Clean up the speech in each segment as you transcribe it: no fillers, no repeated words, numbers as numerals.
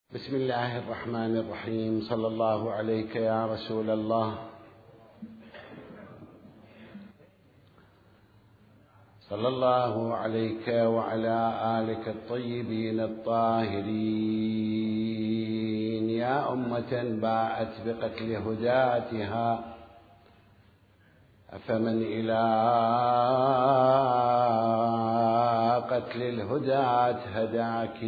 بسم الله الرحمن الرحيم. صلى الله عليك يا رسول الله. صلى الله عليك وعلى آلك الطيبين الطاهرين. يا أمة باءت بقتل هداتها أفمن إلى قتل الهداة هداك؟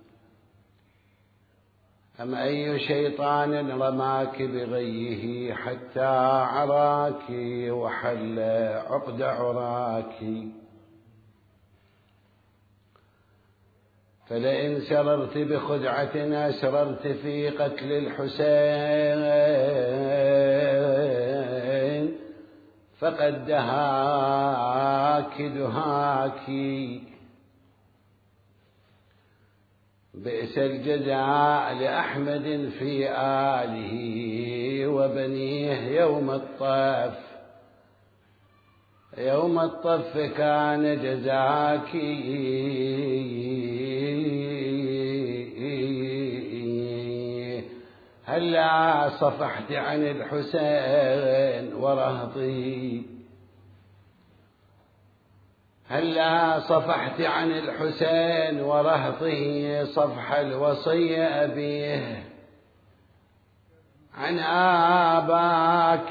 أم أي شيطان رماك بغيه حتى عراك وحل عقد عراك؟ فلئن سررت بخدعة أسررت في قتل الحسين فقد دهاك دهاك. بئس الجزاء لأحمد في آله وبنيه يوم الطف كان جزاك. هلا صفحت عن الحسين ورهطي، هلا صفحت عن الحسين ورهطه صفح الوصي أبيه عن آباك،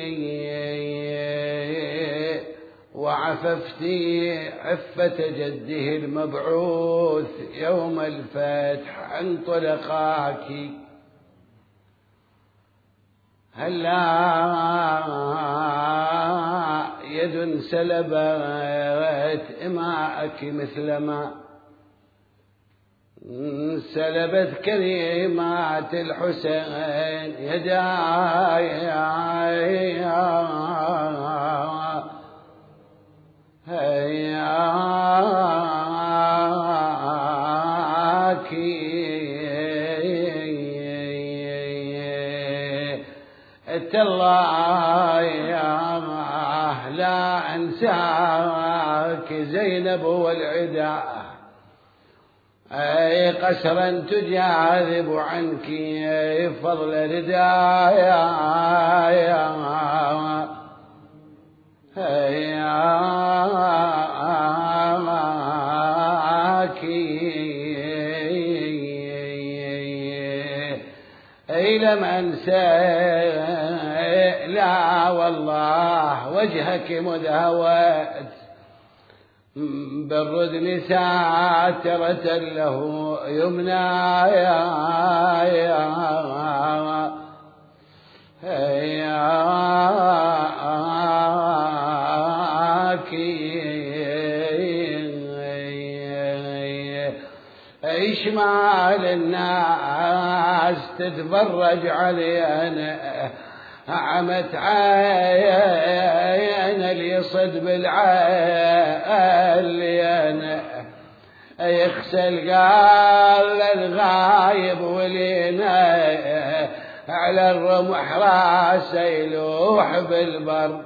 وعففت عفة جده المبعوث يوم الفتح عن طلقاك. هلا يد سلبت إماءك مثلما سلبت كريمات الحسين يداي. تالله لا أنساك زينب والعدا، أي قسرا تجاذب عنك فضل ردايا. أي لم أنسى لا والله وجهك مذ هوت بالردن ساترة له يمنايا. أي شمال الناس تتفرج علينا عمت عين اليصد بالعين يغسل قال الغايب ولينا على الرمح راسه يلوح بالبر.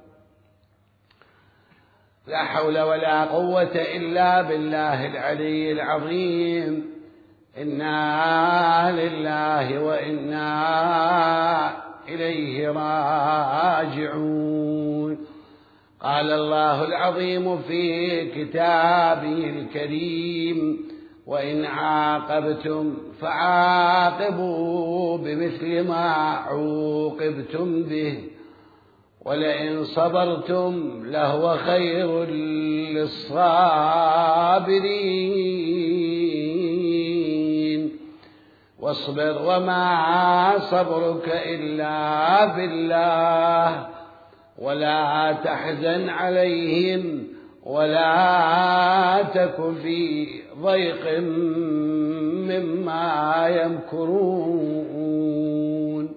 لا حول ولا قوة إلا بالله العلي العظيم. إنا لله وإنا إليه راجعون. قال الله العظيم في كتابه الكريم: وإن عاقبتم فعاقبوا بمثل ما عوقبتم به ولئن صبرتم لهو خير للصابرين. واصبر وما صبرك إلا بالله ولا تحزن عليهم ولا تك في ضيق مما يمكرون.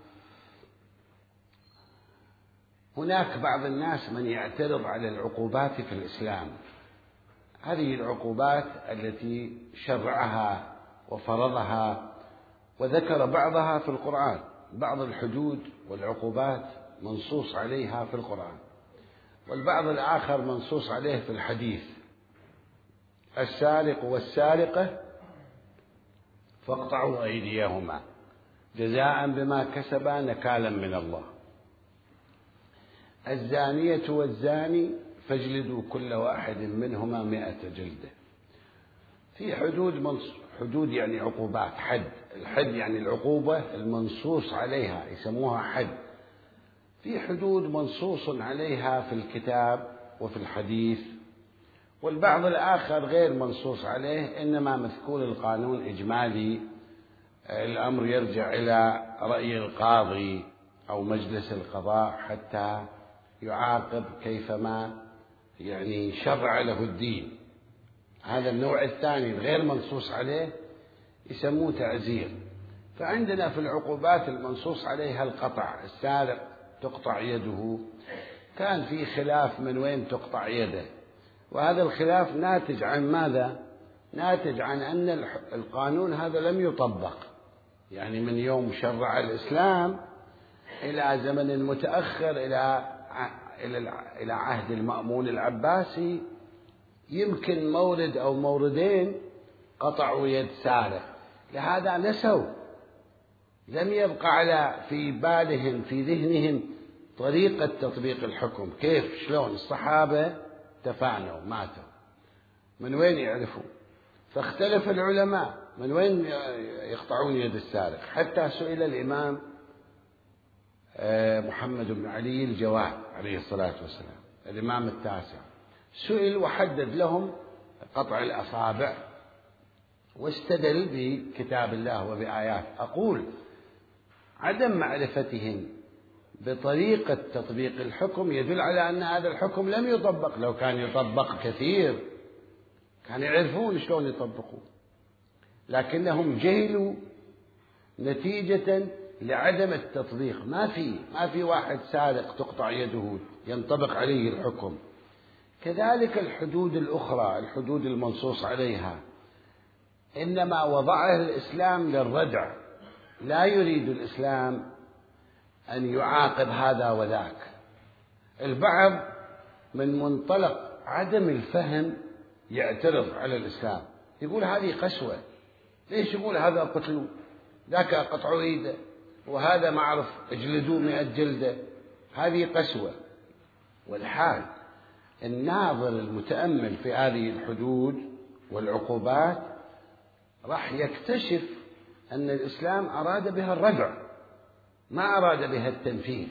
هناك بعض الناس من يعترض على العقوبات في الإسلام. هذه العقوبات التي شرعها وفرضها وذكر بعضها في القرآن، بعض الحدود والعقوبات منصوص عليها في القرآن، والبعض الآخر منصوص عليه في الحديث. السارق والسارقة فاقطعوا أيديهما جزاء بما كسبا نكالا من الله. الزانية والزاني فاجلدوا كل واحد منهما 100 جلدة. في حدود يعني عقوبات، حد. الحد يعني العقوبة المنصوص عليها، يسموها حد. في حدود منصوص عليها في الكتاب وفي الحديث، والبعض الآخر غير منصوص عليه، إنما مذكور القانون إجمالي، الأمر يرجع إلى رأي القاضي أو مجلس القضاء حتى يعاقب كيفما يعني شرع له الدين. هذا النوع الثاني الغير منصوص عليه يسموه تعزير. فعندنا في العقوبات المنصوص عليها القطع، السارق تقطع يده. كان في خلاف من وين تقطع يده، وهذا الخلاف ناتج عن ماذا؟ ناتج عن أن القانون هذا لم يطبق، يعني من يوم شرع الإسلام إلى زمن متأخر، إلى عهد المأمون العباسي، يمكن مورد أو موردين قطعوا يد سارق. لهذا نسوا، لم يبقى في بالهم في ذهنهم طريقة تطبيق الحكم. كيف شلون الصحابة تفانوا ماتوا، من وين يعرفوا؟ فاختلف العلماء من وين يقطعون يد السارق. حتى سئل الإمام محمد بن علي الجواد عليه الصلاة والسلام، الإمام التاسع، سئل وحدد لهم قطع الأصابع، واستدل بكتاب الله وبآيات. أقول عدم معرفتهم بطريقة تطبيق الحكم يدل على أن هذا الحكم لم يطبق. لو كان يطبق كثير كان يعرفون شلون يطبقوه، لكنهم جهلوا نتيجة لعدم التطبيق. ما في واحد سارق تقطع يده ينطبق عليه الحكم. كذلك الحدود الأخرى، الحدود المنصوص عليها، إنما وضعها الإسلام للردع. لا يريد الإسلام أن يعاقب هذا وذاك. البعض من منطلق عدم الفهم يعترض على الإسلام، يقول هذه قسوة. ليش يقول هذا قتلوا، ذاك قطعوا ايده، وهذا ما أعرف اجلدوه 100 جلدة؟ هذه قسوة. والحال الناظر المتأمل في هذه الحدود والعقوبات راح يكتشف أن الإسلام أراد بها الردع، ما أراد بها التنفيذ.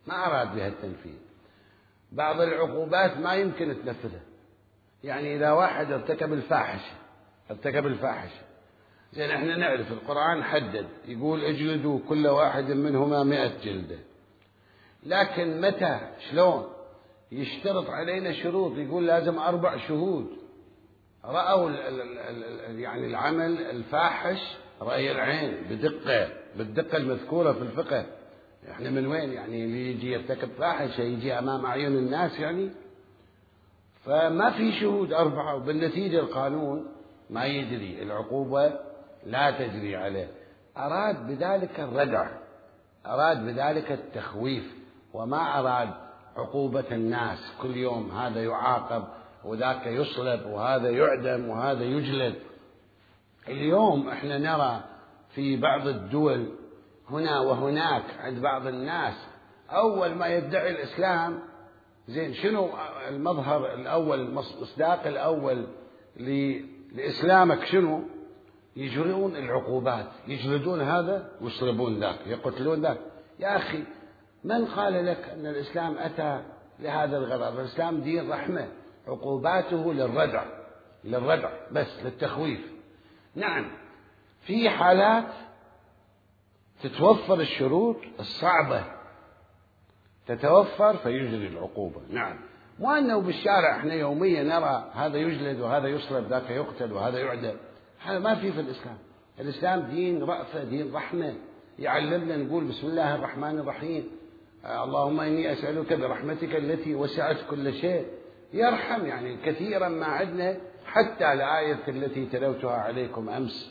بعض العقوبات ما يمكن تنفذها. يعني إذا واحد ارتكب الفاحشة، زين احنا نعرف القرآن حدد، يقول اجلدوا كل واحد منهما 100 جلدة، لكن متى شلون يشترط علينا شروط، يقول لازم 4 شهود رأوا يعني العمل الفاحش رأي العين بالدقة المذكورة في الفقه. احنا من وين يعني اللي يجي يرتكب فاحشة يجي أمام أعين الناس يعني؟ فما في شهود 4، وبالنتيجة القانون ما يجري، العقوبة لا تجري عليه. أراد بذلك الردع، أراد بذلك التخويف، وما أراد عقوبة الناس كل يوم هذا يعاقب وذاك يصلب وهذا يعدم وهذا يجلد. اليوم احنا نرى في بعض الدول هنا وهناك عند بعض الناس أول ما يدعي الإسلام، زين شنو المظهر الأول، المصداق الأول لإسلامك شنو؟ يجرون العقوبات، يجلدون هذا ويصلبون ذاك، يقتلون ذاك. يا أخي من قال لك أن الإسلام أتى لهذا الغرض؟ الإسلام دين رحمة، عقوباته للردع بس، للتخويف. نعم في حالات تتوفر الشروط الصعبة، تتوفر فيجري العقوبة. نعم، مو أنه بالشارع احنا يوميا نرى هذا يجلد وهذا يصلب ذاك يقتل وهذا يعدم. هذا ما في الإسلام. الإسلام دين رأفة، دين رحمة، يعلمنا نقول بسم الله الرحمن الرحيم، اللهم إني أسألك برحمتك التي وسعت كل شيء. يرحم يعني كثيرا ما عدنا، حتى الآية التي تلوتها عليكم أمس،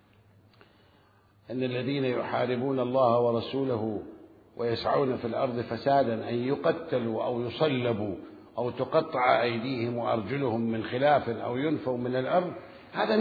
أن الذين يحاربون الله ورسوله ويسعون في الأرض فسادا أن يقتلوا أو يصلبوا أو تقطع أيديهم وأرجلهم من خلاف أو ينفوا من الأرض. هذا نعم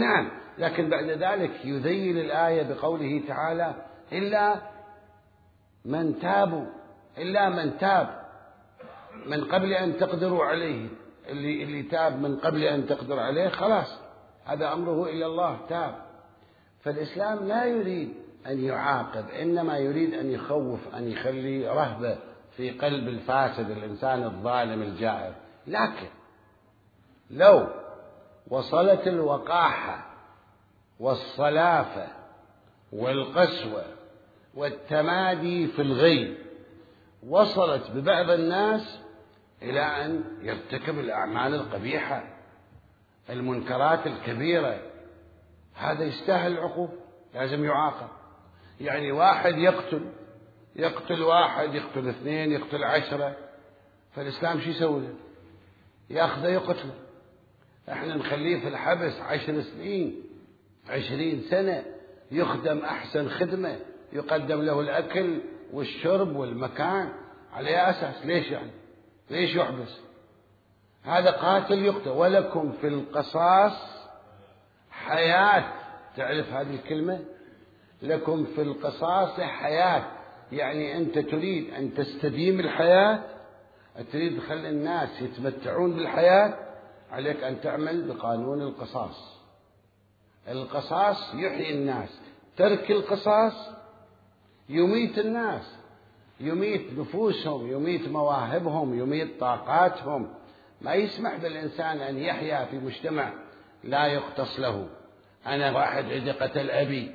لكن بعد ذلك يذيل الآية بقوله تعالى إلا من تابوا، إلا من تاب من قبل أن تقدروا عليه. اللي تاب من قبل أن تقدر عليه خلاص هذا أمره إلى الله، تاب. فالإسلام لا يريد أن يعاقب، إنما يريد أن يخوف، أن يخلي رهبة في قلب الفاسد الإنسان الظالم الجائر. لكن لو وصلت الوقاحة والصلافة والقسوة والتمادي في الغي وصلت ببعض الناس إلى أن يرتكب الأعمال القبيحة المنكرات الكبيرة، هذا يستاهل العقوبة، لازم يعاقب. يعني واحد يقتل واحد، يقتل اثنين، يقتل 10، فالإسلام شو يسوي له؟ ياخذه يقتله. احنا نخليه في الحبس 10 سنين 20 سنة، يخدم أحسن خدمة، يقدم له الأكل والشرب والمكان، على أساس ليش يعني؟ ليش يحبس؟ هذا قاتل يقتل. ولكم في القصاص حياة. تعرف هذه الكلمة؟ لكم في القصاص حياة، يعني أنت تريد أن تستديم الحياة، تريد تخلي الناس يتمتعون بالحياة، عليك أن تعمل بقانون القصاص. القصاص يحيي الناس، ترك القصاص يميت الناس، يميت نفوسهم، يميت مواهبهم، يميت طاقاتهم. ما يسمح بالإنسان أن يحيا في مجتمع لا يقتص له. أنا واحد عندي قتل أبي،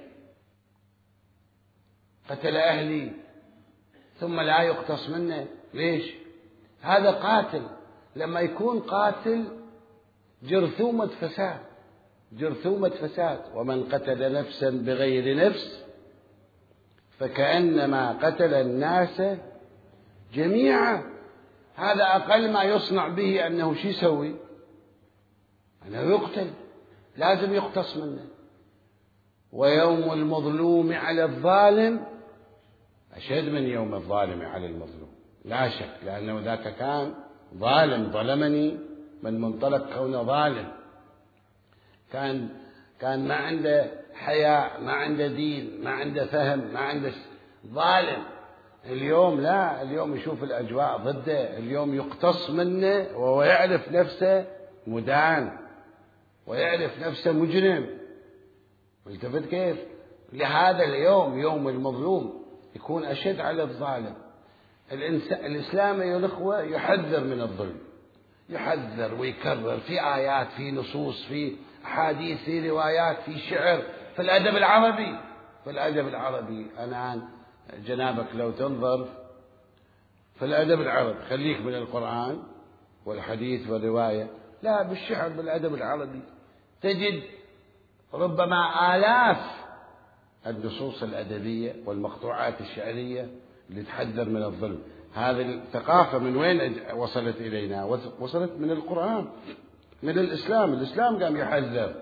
قتل أهلي، ثم لا يقتص منه، ليش؟ هذا قاتل. لما يكون قاتل جرثومة فساد، جرثومة فساد. ومن قتل نفسا بغير نفس فكأنما قتل الناس جميعا. هذا أقل ما يصنع به أنه شو يسوي؟ أنه يقتل، لازم يقتص منه. ويوم المظلوم على الظالم أشد من يوم الظالم على المظلوم، لا شك، لأنه ذاك كان ظالم، ظلمني من منطلق كونه ظالم، كان ما عنده حياء، ما عنده دين، ما عنده فهم، ما عنده ظالم. اليوم لا، اليوم يشوف الأجواء ضده، اليوم يقتص منه وهو يعرف نفسه مدان ويعرف نفسه مجرم. والتفت كيف؟ لهذا اليوم يوم المظلوم يكون أشد على الظالم. الإسلام أيها الأخوة يحذر من الظلم، يحذر ويكرر في آيات، في نصوص، في أحاديث، في روايات، في شعر، في الأدب العربي. في الأدب العربي الآن جنابك لو تنظر في الأدب العربي، خليك من القرآن والحديث والرواية، لا، بالشعر، بالأدب العربي تجد ربما آلاف النصوص الأدبية والمقطوعات الشعرية اللي تحذر من الظلم. هذه الثقافة من وين وصلت إلينا؟ وصلت من القرآن، من الإسلام. الإسلام قام يحذر،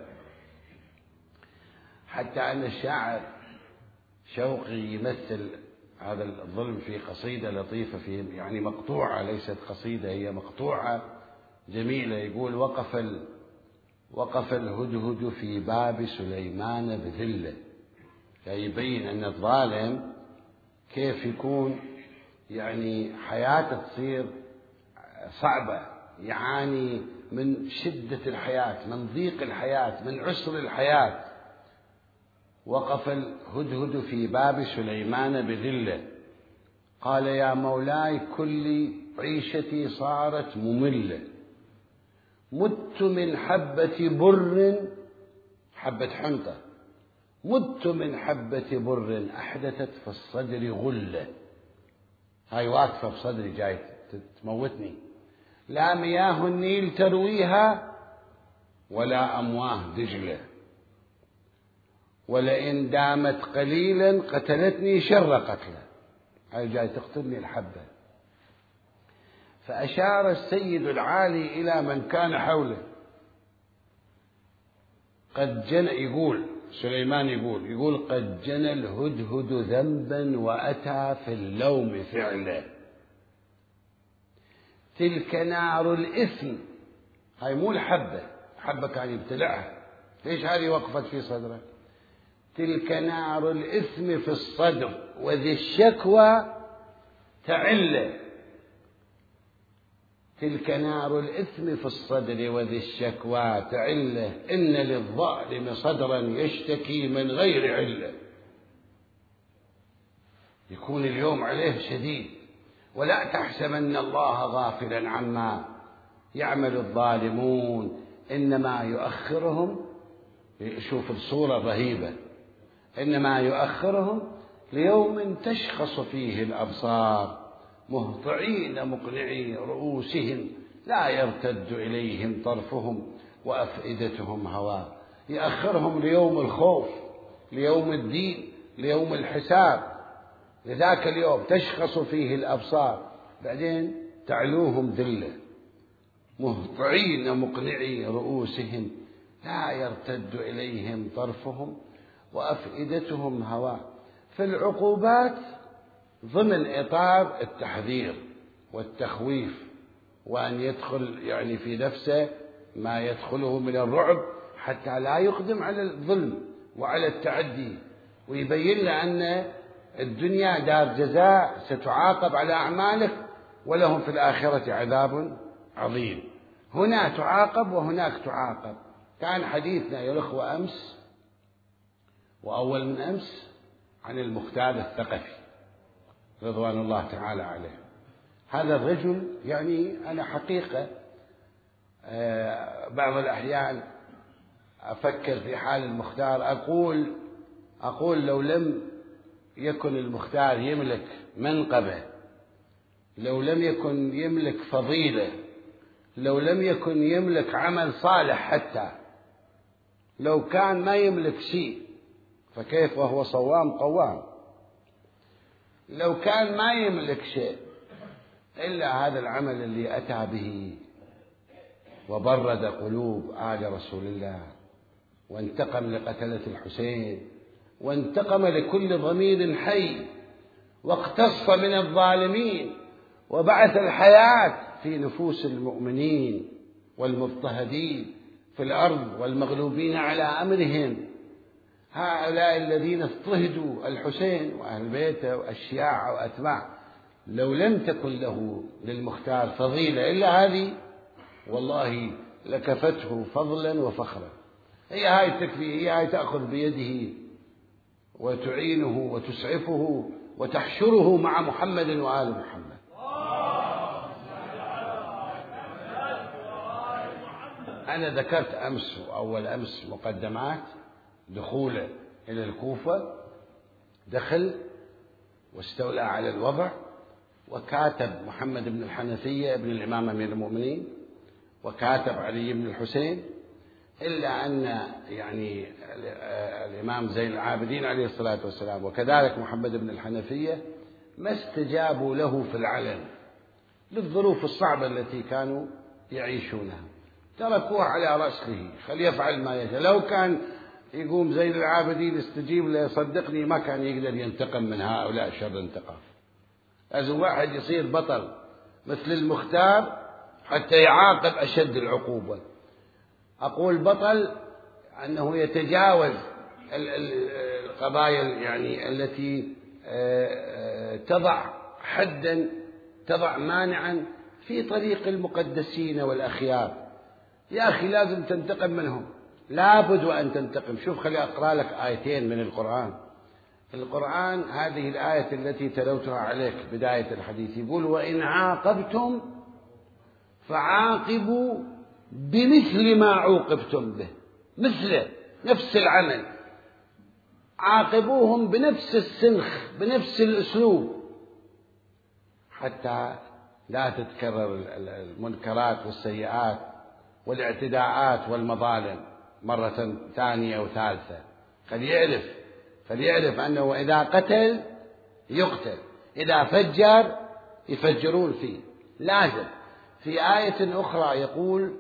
حتى أن الشاعر شوقي يمثل هذا الظلم في قصيدة لطيفة، في يعني مقطوعة، ليست قصيدة، هي مقطوعة جميلة. يقول: وقف الهدهد في باب سليمان بذلة. يعني يبين أن الظالم كيف يكون يعني حياته تصير صعبة، يعاني من شدة الحياة، من ضيق الحياة، من عسر الحياة. وقف الهدهد في باب سليمان بذلة، قال: يا مولاي كل عيشتي صارت مملة، مت من حبة بر، حبة حنطة، مت من حبة بر أحدثت في الصدر غلة. هاي واقفة في صدري جاي تموتني. لا مياه النيل ترويها ولا أمواه دجلة، ولئن دامت قليلا قتلتني شر قتله. هاي جاي تقتلني الحبة. فأشار السيد العالي إلى من كان حوله، قد جنى، يقول سليمان يقول قد جنى الهدهد ذنبا وأتى في اللوم فعلا، تلك نار الإثم. هاي مو الحبة، حبة كان يبتلعها، ليش هذه وقفت في صدره؟ تلك نار الإثم في الصدر وذي الشكوى تعله. تلك نار الإثم في الصدر وذي الشكوى تعله، إن للظالم صدرا يشتكي من غير علة. يكون اليوم عليه شديد، ولا تحسبن الله غافلا عما يعمل الظالمون، إنما يؤخرهم، شوف الصورة الرهيبة، إنما يؤخرهم ليوم تشخص فيه الأبصار مهطعين مقنعي رؤوسهم لا يرتد إليهم طرفهم وأفئدتهم هواء. يأخرهم ليوم الخوف، ليوم الدين، ليوم الحساب، لذاك اليوم تشخص فيه الأبصار، بعدين تعلوهم ذلة مهطعين مقنعي رؤوسهم لا يرتد إليهم طرفهم وأفئدتهم هواء. فالعقوبات ضمن إطار التحذير والتخويف، وأن يدخل يعني في نفسه ما يدخله من الرعب حتى لا يقدم على الظلم وعلى التعدي، ويبين له أن الدنيا دار جزاء ستعاقب على أعمالك، ولهم في الآخرة عذاب عظيم. هنا تعاقب وهناك تعاقب. كان حديثنا يا الأخوة أمس وأول من أمس عن المختار الثقفي رضوان الله تعالى عليه. هذا الرجل يعني أنا حقيقة بعض الأحيان أفكر في حال المختار، أقول لو لم يكن المختار يملك منقبة، لو لم يكن يملك فضيلة، لو لم يكن يملك عمل صالح، حتى لو كان ما يملك شيء، فكيف وهو صوام قوام؟ لو كان ما يملك شيء إلا هذا العمل اللي أتى به وبرد قلوب آل رسول الله، وانتقم لقتلة الحسين، وانتقم لكل ضمير حي، واقتص من الظالمين، وبعث الحياة في نفوس المؤمنين والمضطهدين في الأرض والمغلوبين على أمرهم. هؤلاء الذين اضطهدوا الحسين وأهل بيته والشيعة وأتباع، لو لم تكن له للمختار فضيلة إلا هذه والله لكفته فضلا وفخرا. هي هاي تكفي، هي هاي تأخذ بيده وتعينه وتسعفه وتحشره مع محمد وآل محمد. أنا ذكرت أمس وأول أمس مقدمات دخوله إلى الكوفة، دخل واستولى على الوضع، وكاتب محمد بن الحنفية ابن الإمام أمير المؤمنين، وكاتب علي بن الحسين، إلا أن يعني الإمام زين العابدين عليه الصلاة والسلام وكذلك محمد بن الحنفية ما استجابوا له في العلن للظروف الصعبة التي كانوا يعيشونها، تركوه على رأسه فليفعل ما يشاء. لو كان يقوم زين العابدين يستجيب له صدقني ما كان يقدر ينتقم من هؤلاء شر انتقام. لازم واحد يصير بطل مثل المختار حتى يعاقب أشد العقوبة. أقول بطل أنه يتجاوز القضايا يعني التي تضع حدا، تضع مانعا في طريق المقدسين والأخيار. يا أخي لازم تنتقم منهم، لابد وأن تنتقم. شوف خلي أقرأ لك آيتين من القرآن. القرآن هذه الآية التي تلوتها عليك بداية الحديث يقول وإن عاقبتم فعاقبوا بمثل ما عوقبتم به، مثله نفس العمل، عاقبوهم بنفس السنخ بنفس الأسلوب حتى لا تتكرر المنكرات والسيئات والاعتداءات والمظالم مرة ثانية وثالثة. فليعرف أنه إذا قتل يقتل، إذا فجر يفجرون فيه، لازم. في آية أخرى يقول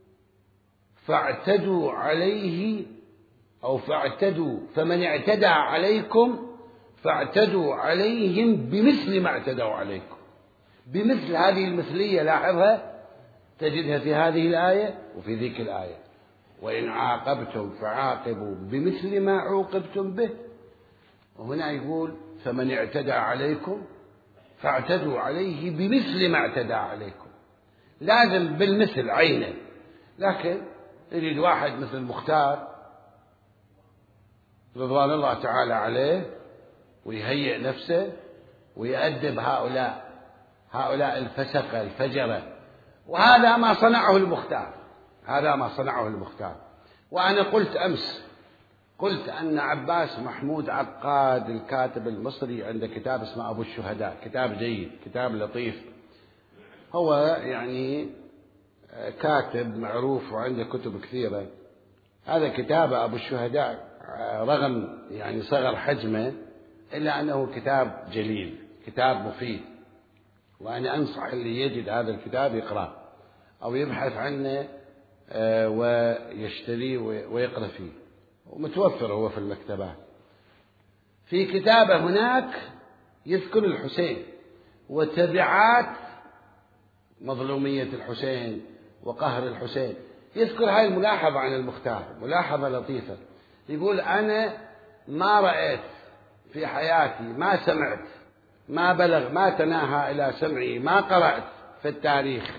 فاعتدوا عليه أو فاعتدوا فمن اعتدى عليكم فاعتدوا عليهم بمثل ما اعتدوا عليكم. بمثل، هذه المثلية لاحظها تجدها في هذه الآية وفي ذيك الآية. وإن عاقبتم فعاقبوا بمثل ما عوقبتم به. وهنا يقول فمن اعتدى عليكم فاعتدوا عليه بمثل ما اعتدى عليكم، لازم بالمثل عينه. لكن يريد واحد مثل المختار رضوان الله تعالى عليه ويهيئ نفسه ويؤدب هؤلاء الفسقة الفجرة، وهذا ما صنعه المختار، هذا ما صنعه المختار. وأنا قلت أمس أن عباس محمود عقاد الكاتب المصري عنده كتاب اسمه أبو الشهداء، كتاب جيد، كتاب لطيف، هو يعني كاتب معروف وعنده كتب كثيرة. هذا كتاب أبو الشهداء رغم يعني صغر حجمه إلا أنه كتاب جليل، كتاب مفيد، وأنا أنصح اللي يجد هذا الكتاب يقرأ أو يبحث عنه ويشتريه ويقرأ فيه، ومتوفر هو في المكتبات. في كتابه هناك يذكر الحسين وتبعات مظلومية الحسين وقهر الحسين، يذكر هاي الملاحظة عن المختار، ملاحظة لطيفة. يقول أنا ما رأيت في حياتي، ما سمعت، ما بلغ، ما تناهى إلى سمعي، ما قرأت في التاريخ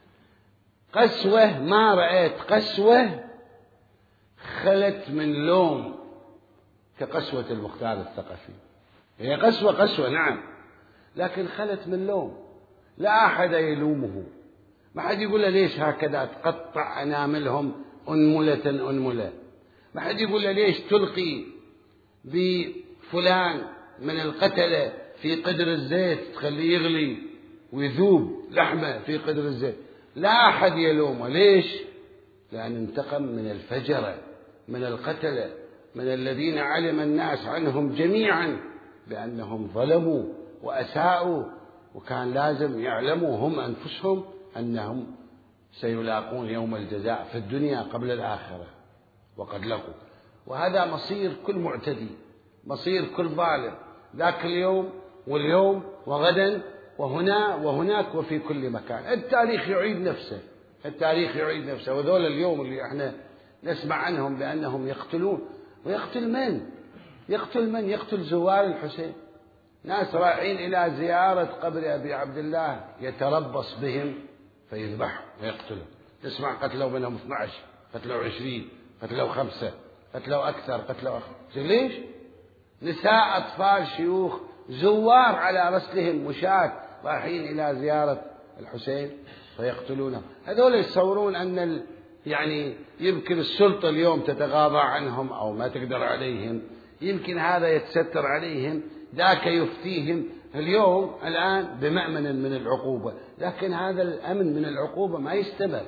قسوة، ما رأيت قسوة خلت من لوم كقسوة المختار الثقفي. هي قسوة نعم، لكن خلت من لوم، لا أحد يلومه، ما حد يقول له ليش هكذا تقطع أناملهم أنملة، ما حد يقول له ليش تلقي بفلان من القتلة في قدر الزيت تخليه يغلي ويذوب لحمه في قدر الزيت، لا أحد يلومه. ليش؟ لأن انتقم من الفجرة، من القتلة، من الذين علم الناس عنهم جميعا بأنهم ظلموا وأساءوا، وكان لازم يعلموا هم أنفسهم أنهم سيلاقون يوم الجزاء في الدنيا قبل الآخرة، وقد لقوا. وهذا مصير كل معتدي، مصير كل ظالم، ذاك اليوم واليوم وغدا وهنا وهناك وفي كل مكان. التاريخ يعيد نفسه، التاريخ يعيد نفسه. وذول اليوم اللي احنا نسمع عنهم بأنهم يقتلون، ويقتل من؟ يقتل زوار الحسين، ناس رايحين إلى زيارة قبر أبي عبد الله يتربص بهم فيذبحوا ويقتلوا. تسمع قتلوا منهم 12، قتلوا 20، قتلوا 5، قتلوا أكثر، قتلوا أخر. ليش؟ نساء، أطفال، شيوخ، زوار على رسلهم مشاة رايحين إلى زيارة الحسين فيقتلونهم. هذول يتصورون أن يعني يمكن السلطة اليوم تتغاضى عنهم أو ما تقدر عليهم، يمكن هذا يتستر عليهم، ذاك يفتيهم الآن بمأمن من العقوبة. لكن هذا الأمن من العقوبة ما يستمر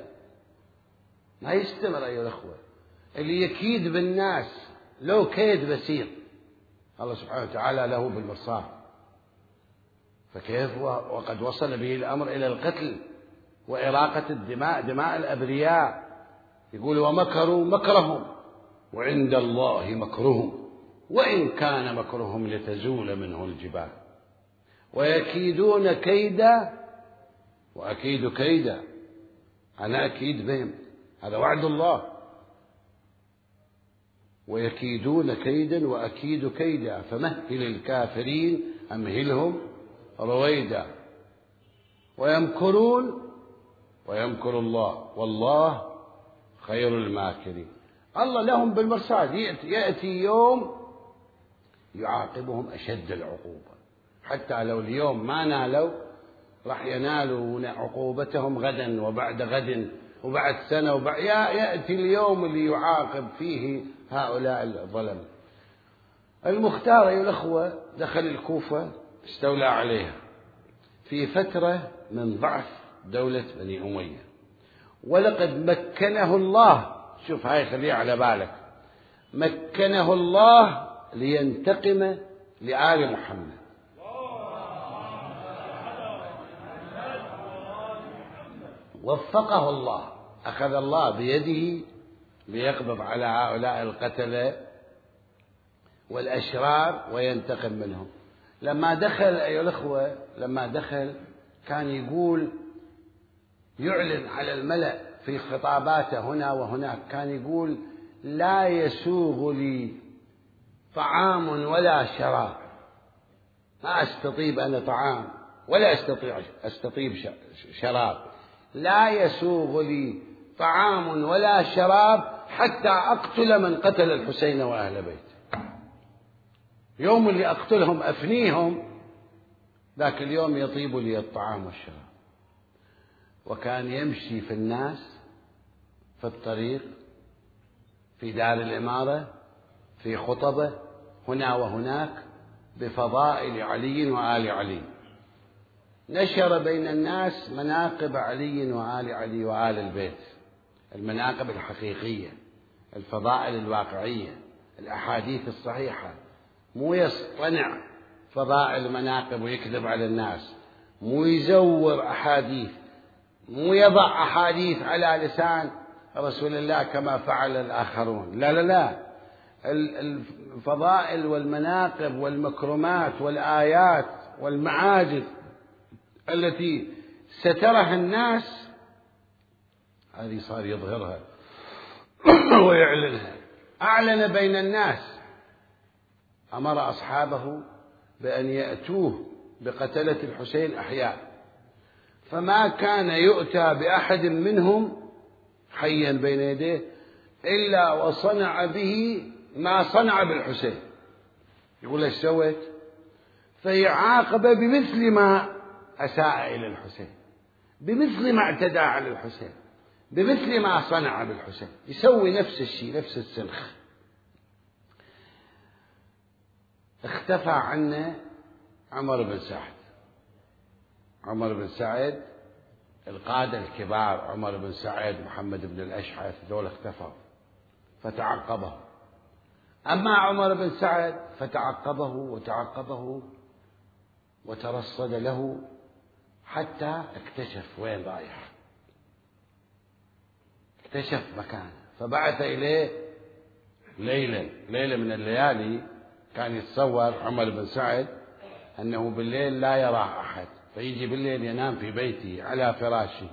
أيها الأخوة. اللي يكيد بالناس لو كيد بسيط الله سبحانه وتعالى له بالمرصاد، فكيف وقد وصل به الأمر إلى القتل وإراقة الدماء، دماء الأبرياء. يقول ومكروا مكرهم وعند الله مكرهم وإن كان مكرهم لتزول منه الجبال ويكيدون كيدا وأكيد كيدا، أنا أكيد بهم، هذا وعد الله. ويكيدون كيدا وأكيد كيدا فمهل الكافرين أمهلهم رويدا ويمكرون ويمكر الله والله خير الماكرين. الله لهم بالمرصاد، يأتي يوم يعاقبهم أشد العقوبة، حتى لو اليوم ما نالوا راح ينالوا عقوبتهم غدا وبعد غد وبعد سنة يأتي اليوم اللي يعاقب فيه هؤلاء الظلم. المختار أيها الأخوة دخل الكوفة، استولى عليها في فترة من ضعف دولة بني أمية، ولقد مكنه الله، شوف هاي خليها على بالك، مكنه الله لينتقم لآل محمد. وفقه الله، أخذ الله بيده ليقبض على هؤلاء القتلة والأشرار وينتقم منهم. لما دخل أيها الأخوة، لما دخل كان يقول، يعلن على الملأ في خطاباته هنا وهناك كان يقول: لا يسوغ لي طعام ولا شراب، ما أستطيب أنا طعام ولا أستطيب شراب، لا يسوغ لي طعام ولا شراب حتى أقتل من قتل الحسين وأهل بيته. يوم اللي أقتلهم أفنيهم، ذاك اليوم يطيب لي الطعام والشراب. وكان يمشي في الناس، في الطريق، في دار الإمارة، في خطبه هنا وهناك، بفضائل علي وآل علي. نشر بين الناس مناقب علي وآل علي وآل البيت، المناقب الحقيقية، الفضائل الواقعية، الأحاديث الصحيحة. مو يصطنع فضائل مناقب ويكذب على الناس، مو يزور أحاديث، مو يضع أحاديث على لسان رسول الله كما فعل الآخرون. لا لا لا، الفضائل والمناقب والمكرمات والآيات والمعاجز التي سترها الناس، هذه صار يظهرها ويعلنها. أعلن بين الناس، أمر أصحابه بأن يأتوه بقتلة الحسين أحياء، فما كان يؤتى بأحد منهم حيا بين يديه إلا وصنع به ما صنع بالحسين. يقول: ايش سويت؟ فيعاقب بمثل ما أساء إلى الحسين، بمثل ما اعتدى على الحسين، بمثل ما صنع بالحسين، يسوي نفس الشيء، نفس السنخ. اختفى عنا عمر بن سعد. عمر بن سعد، القادة الكبار، عمر بن سعد، محمد بن الأشعث، ذول اختفوا، فتعقبه. أما عمر بن سعد فتعقبه وتعقبه وترصد له حتى اكتشف وين رايح، اكتشف مكانه، فبعث إليه ليلة من الليالي. كان يتصور عمر بن سعد أنه بالليل لا يرى أحد، فيجي بالليل ينام في بيته على فراشه،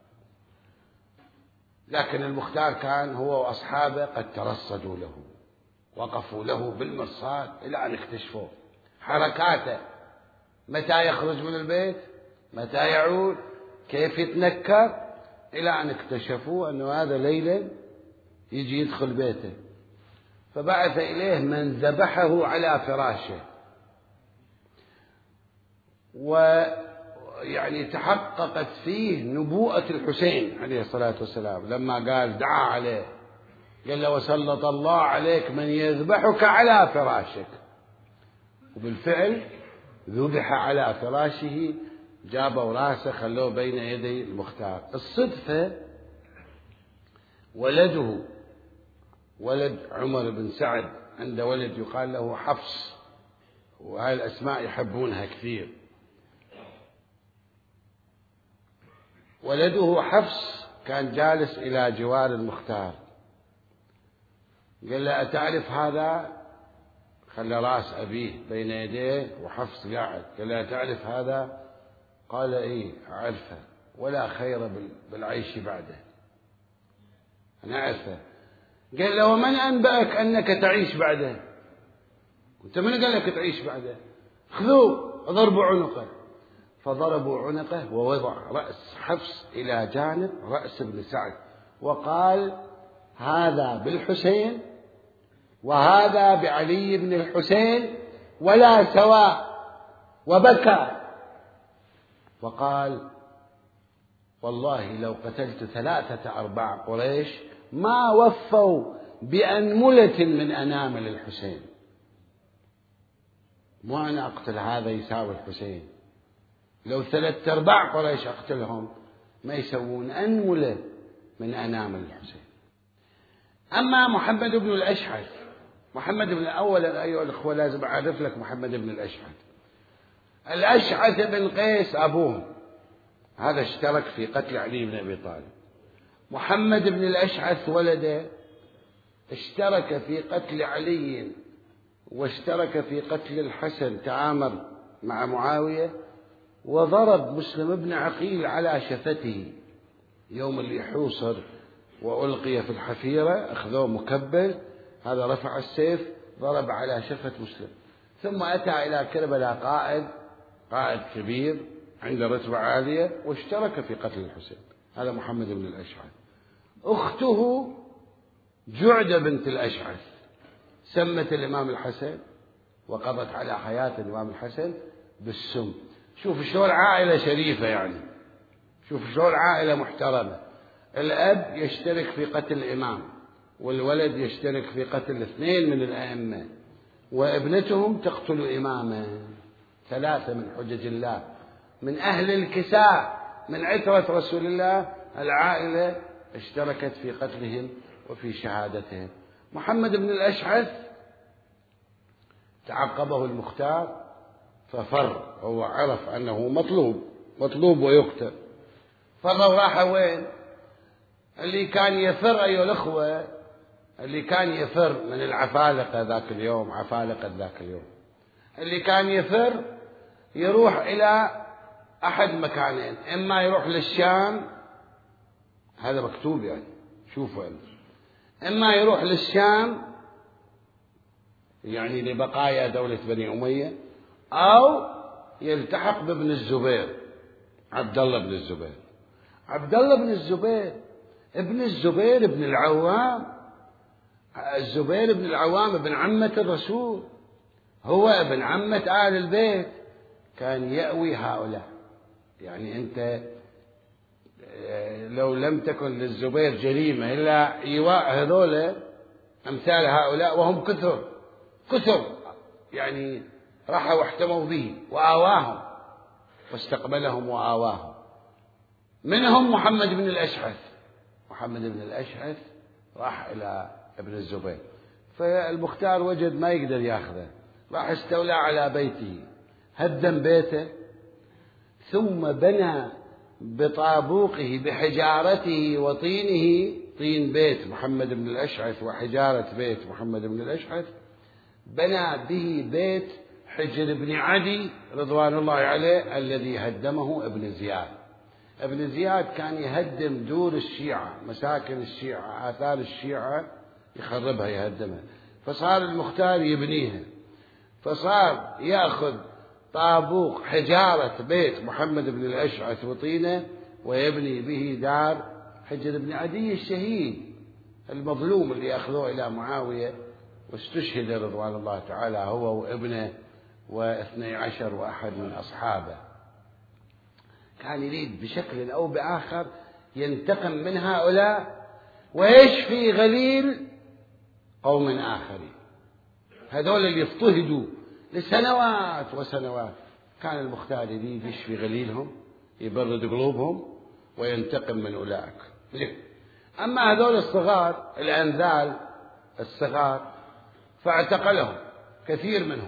لكن المختار كان هو وأصحابه قد ترصدوا له، وقفوا له بالمرصاد إلى أن اكتشفوه، حركاته، متى يخرج من البيت، متى يعود، كيف يتنكر، إلى أن اكتشفوا أنه هذا ليلا يجي يدخل بيته. فبعث إليه من ذبحه على فراشه، ويعني تحققت فيه نبوءة الحسين عليه الصلاة والسلام لما قال دعا عليه، قال له: وسلط الله عليك من يذبحك على فراشك. وبالفعل ذبح على فراشه، جابوا راسه خلوه بين يدي المختار. الصدفة ولده، ولد عمر بن سعد، عنده ولد يقال له حفص، وهاي الأسماء يحبونها كثير. ولده حفص كان جالس إلى جوار المختار، قال له: أتعرف هذا؟ خلى راس أبيه بين يديه وحفص قاعد، قال له: أتعرف هذا؟ قال: إيه أعرفه، ولا خير بالعيش بعده، أنا أعرفه. قال له: ومن أنبأك أنك تعيش بعده؟ أنت من قال لك تعيش بعده؟ خذوه وضربوا عنقه. فضربوا عنقه ووضع رأس حفص إلى جانب رأس ابن سعد، وقال: هذا بالحسين وهذا بعلي بن الحسين ولا سواء، وبكى وقال: والله لو قتلت 3/4 قريش ما وفوا بأنملة من أنامل الحسين. مو أنا أقتل هذا يساوي الحسين، لو 3/4 قريش أقتلهم ما يسوون أنملة من أنامل الحسين. أما محمد بن الأشعث، محمد بن الأول، أيها الأخوة لازم أعرف لك محمد بن الأشعث. الأشعث بن قيس أبوه، هذا اشترك في قتل علي بن أبي طالب. محمد بن الأشعث ولده اشترك في قتل علي واشترك في قتل الحسن، تعامر مع معاوية وضرب مسلم بن عقيل على شفته يوم اللي حوصر وألقي في الحفيرة أخذوه مكبل، هذا رفع السيف ضرب على شفة مسلم، ثم أتى إلى كربلاء قائد كبير عنده رتبة عالية واشترك في قتل الحسين. هذا محمد بن الأشعث. أخته جعدة بنت الأشعث سمت الإمام الحسن وقضت على حياة الإمام الحسن بالسم. شوف شلون عائلة شريفة، يعني شوف شلون عائلة محترمة. الأب يشترك في قتل الإمام، والولد يشترك في قتل اثنين من الأئمة، وابنتهم تقتل إماما. ثلاثة من حجج الله، من أهل الكساء، من عترة رسول الله، العائلة اشتركت في قتلهم وفي شهادتهم. محمد بن الأشعث تعقبه المختار ففر، هو عرف أنه مطلوب ويقتل، فر وراح وين؟ اللي كان يفر أيها الأخوة، اللي كان يفر من العفالقة ذاك اليوم، عفالقة ذاك اليوم، اللي كان يفر يروح إلى أحد مكانين، إما يروح للشام، هذا مكتوب يعني شوفوا أنت، إما يروح للشام يعني لبقايا دولة بني أمية، أو يلتحق بابن الزبير، عبد الله بن الزبير. عبد الله بن الزبير ابن الزبير بن العوام، الزبير بن العوام ابن عمة الرسول، هو ابن عمة آل البيت، كان يأوي هؤلاء. يعني أنت لو لم تكن للزبير جريمة إلا إيواء هذول أمثال هؤلاء، وهم كثر يعني راحوا واحتموا به وآواهم واستقبلهم وآواهم. منهم محمد بن الأشعث. محمد بن الأشعث راح إلى ابن الزبير، فالمختار وجد ما يقدر ياخذه، راح استولى على بيته، هدم بيته، ثم بنى بطابوقه بحجارته وطينه، طين بيت محمد بن الأشعث وحجارة بيت محمد بن الأشعث، بنى به بيت حجر بن عدي رضوان الله عليه الذي هدمه ابن زياد. ابن زياد كان يهدم دور الشيعة، مساكن الشيعة، آثار الشيعة، يخربها يهدمها، فصار المختار يبنيها، فصار يأخذ طابوق حجارة بيت محمد بن الأشعث وطينه ويبني به دار حجر بن عدي الشهيد المظلوم اللي أخذوه إلى معاوية واستشهد رضوان الله تعالى هو وابنه و12 واحد من أصحابه. كان يريد بشكل أو بآخر ينتقم من هؤلاء ويشفي غليل قوم آخرين، هذول اللي اضطهدوا لسنوات وسنوات. كان المختار يريد يشفي غليلهم، يبرد قلوبهم وينتقم من أولئك. أما هذول الصغار الأنذال الصغار فاعتقلهم كثير منهم،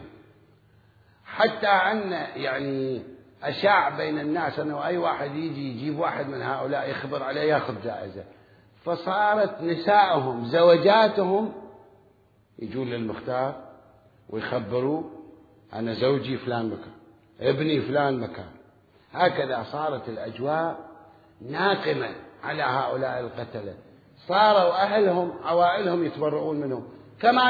حتى أن يعني أشاع بين الناس أنه أي واحد يجي يجيب واحد من هؤلاء يخبر عليه يأخذ جائزة. فصارت نسائهم زوجاتهم يجون للمختار ويخبروا أنا زوجي فلان مكان، ابني فلان مكان. هكذا صارت الأجواء ناقمة على هؤلاء القتلة، صاروا أهلهم عوائلهم يتبرؤون منهم، كما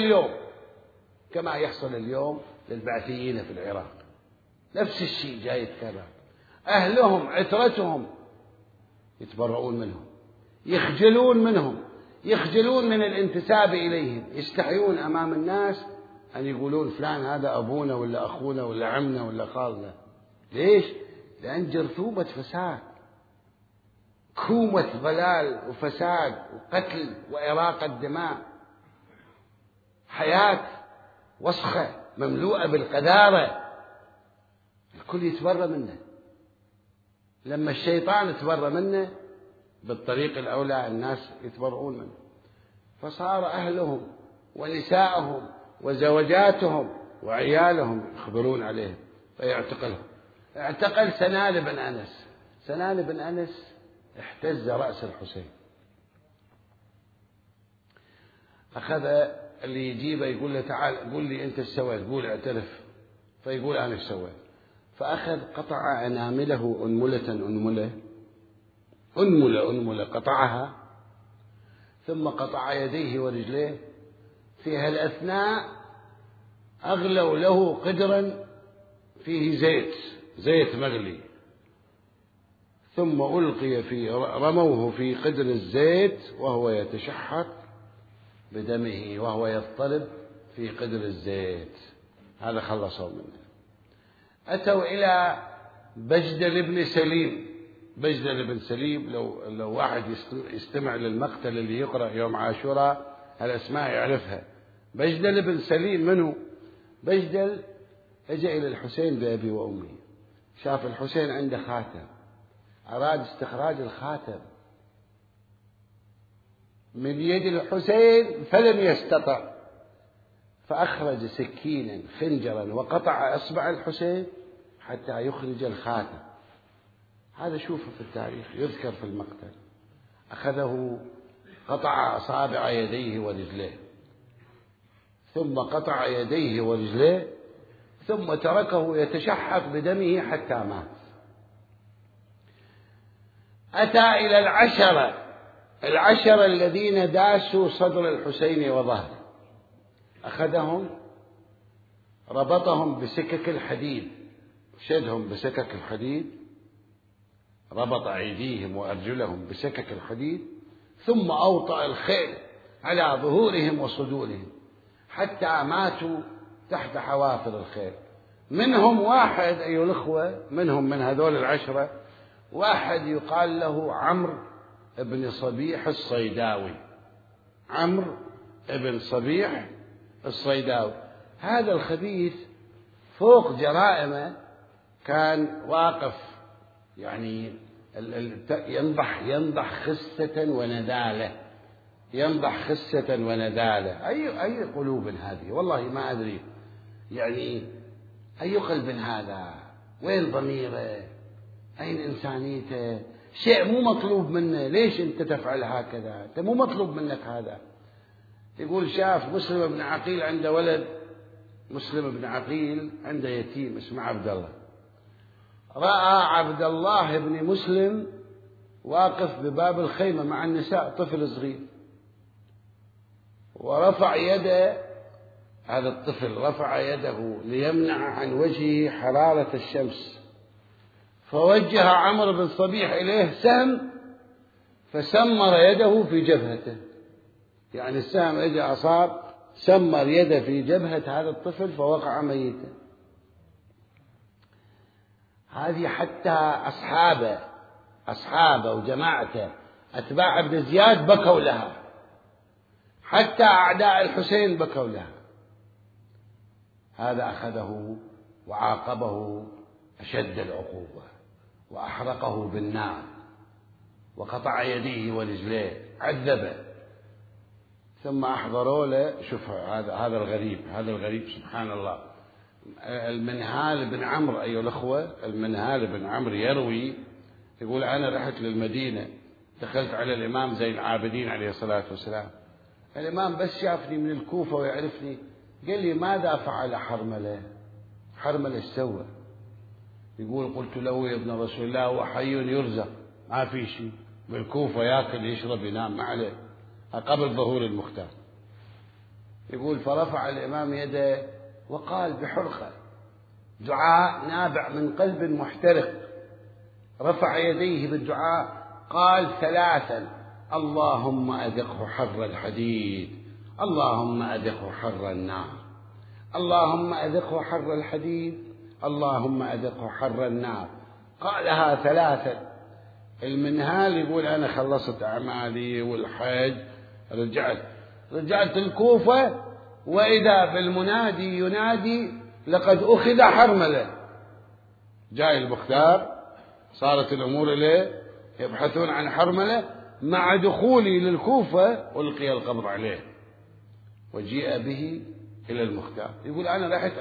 يحصل اليوم للبعثيين في العراق. نفس الشيء جاي يتكرر، أهلهم عترتهم يتبرؤون منهم، يخجلون من الانتساب إليهم، يستحيون أمام الناس أن يقولون فلان هذا أبونا ولا أخونا ولا عمنا ولا خالنا. ليش؟ لأن جرثومة فساد، كومة ضلال وفساد وقتل وإراقة دماء، حياة وسخة مملوءة بالقذارة، الكل يتبرى منه. لما الشيطان يتبرى منه بالطريق الأولى الناس يتبرؤون منه. فصار أهلهم ونسائهم وزوجاتهم وعيالهم يخبرون عليهم فيعتقلهم. اعتقل سنان بن أنس. سنان بن أنس احتز رأس الحسين، أخذ اللي يجيبه يقول له تعال قول لي أنت ايش سويت، قول اعترف، فيقول أنا ايش سويت. فأخذ قطع أنامله أنملة أنملة قطعها، ثم قطع يديه ورجليه. في هالأثناء أغلوا له قدرا فيه زيت مغلي، ثم رموه في قدر الزيت وهو يتشحط بدمه وهو يضطرب في قدر الزيت. هذا خلصوا منه. أتوا إلى بجدل بن سليم. بجدل بن سليم، لو واحد يستمع للمقتل اللي يقرأ يوم عاشوراء هالأسماء يعرفها. بجدل بن سليم منه؟ بجدل اجى إلى الحسين بأبي وأمي، شاف الحسين عنده خاتم، أراد استخراج الخاتم من يد الحسين فلم يستطع، فأخرج سكينا خنجرا وقطع إصبع الحسين حتى يخرج الخاتم. هذا شوفه في التاريخ، يذكر في المقتل. أخذه قطع أصابع يديه ورجليه، ثم قطع يديه ورجليه، ثم تركه يتشحط بدمه حتى مات. أتى إلى العشرة الذين داسوا صدر الحسين وظهره، أخذهم ربطهم بسكك الحديد، شدهم بسكك الحديد، ربط أيديهم وأرجلهم بسكك الحديد، ثم أوطأ الخيل على ظهورهم وصدورهم حتى ماتوا تحت حوافر الخيل. منهم واحد أيها الأخوة، من هذول العشرة واحد يقال له عمرو بن صبيح الصيداوي. عمرو بن صبيح الصيداوي هذا الخبيث فوق جرائمه كان واقف، يعني ينضح خسة وندالة، ينضح خسة وندالة. أي قلوب هذه؟ والله ما أدري، يعني أي قلب هذا؟ وين ضميره؟ أين إنسانيته؟ شيء مو مطلوب منه. ليش أنت تفعل هكذا؟ أنت مو مطلوب منك هذا. يقول شاف مسلم بن عقيل عنده ولد، مسلم بن عقيل عنده يتيم اسمه عبد الله، رأى عبد الله بن مسلم واقف بباب الخيمة مع النساء، طفل صغير، ورفع يده، هذا الطفل رفع يده ليمنع عن وجهه حرارة الشمس، فوجه عمرو بن صبيح إليه سهم فسمر يده في جبهته، يعني السهم اجى أصاب سمر يده في جبهة هذا الطفل فوقع ميتا. هذه حتى أصحابه وجماعته أتباع ابن زياد بكوا لها، حتى أعداء الحسين بكوا لها. هذا أخذه وعاقبه أشد العقوبة، وأحرقه بالنار، وقطع يديه ورجليه، عذبه. ثم أحضروا له، شوف هذا الغريب سبحان الله. المنهال بن عمرو أيها الأخوة، المنهال بن عمرو يروي، يقول أنا رحت للمدينة، دخلت على الإمام زين العابدين عليه الصلاة والسلام. الإمام بس شافني من الكوفة ويعرفني، قال لي ماذا فعل حرملة؟ حرملة ايش سوى؟ يقول قلت له يا ابن رسول الله هو حي يرزق، ما في شيء، بالكوفة ياكل يشرب ينام ما عليه، قبل ظهور المختار. يقول فرفع الإمام يده وقال بحرقة دعاء نابع من قلب محترق، رفع يديه بالدعاء، قال ثلاثا: اللهم أذقه حر الحديد، اللهم أذقه حر النار، اللهم أذقه حر الحديد، اللهم أذقه حر النار. قالها ثلاثا. المنهال يقول أنا خلصت أعمالي والحج، رجعت الكوفة، وإذا بالمنادي ينادي لقد أخذ حرملة. جاء المختار، صارت الأمور إليه، يبحثون عن حرملة. مع دخولي للكوفة ألقي القبض عليه وجيء به إلى المختار. يقول أنا رحت